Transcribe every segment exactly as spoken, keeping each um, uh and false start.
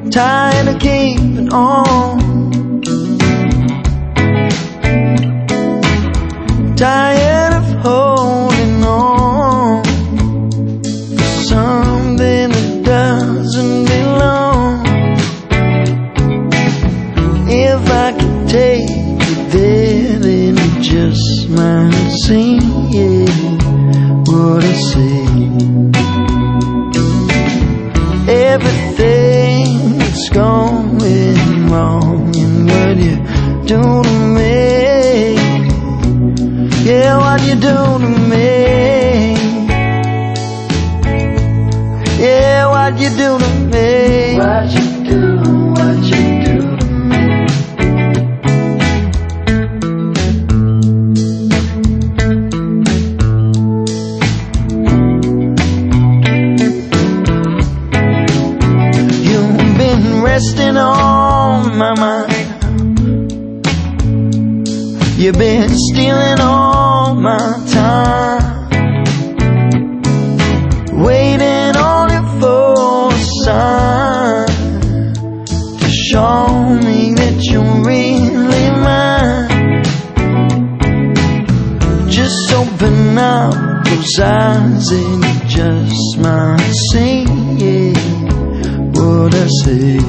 tired of keeping on, tired of holding on for something that doesn't belong. If I could take you there, then it just might seem, yeah, what I say. Everything that's going wrong and what you do to me, yeah, what you do to me, yeah, what you do to me, what you do, what you do to me. You've been resting on my mind, you've been stealing all my time, waiting only for a sign to show me that you're really mine. Just open up those eyes and you just might see, yeah, what I say.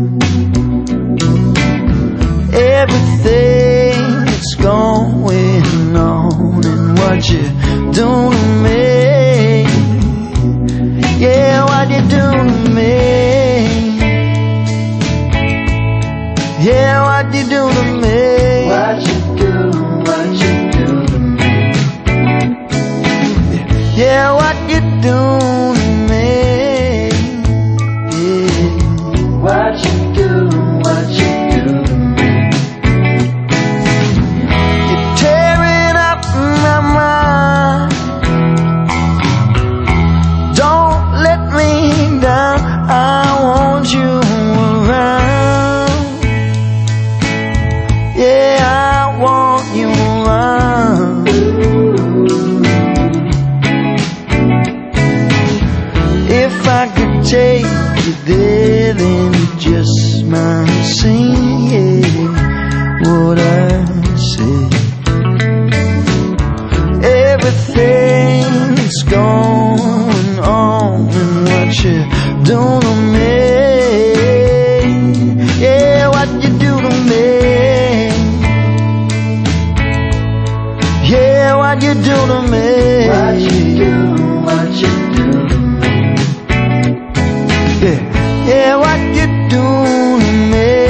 Everything that's going on and what you do to me, yeah, what you do to me, yeah, what you do to me, what you do, what you do to me, yeah, what you do to me, yeah, what you do, what you do to me. If I could take you there, then it just might seem, yeah, what I say. Everything that's going on and what you do to me, yeah, what you do to me, yeah, what you do to me, what you do, what you do to me. Yeah, yeah, what you do to me.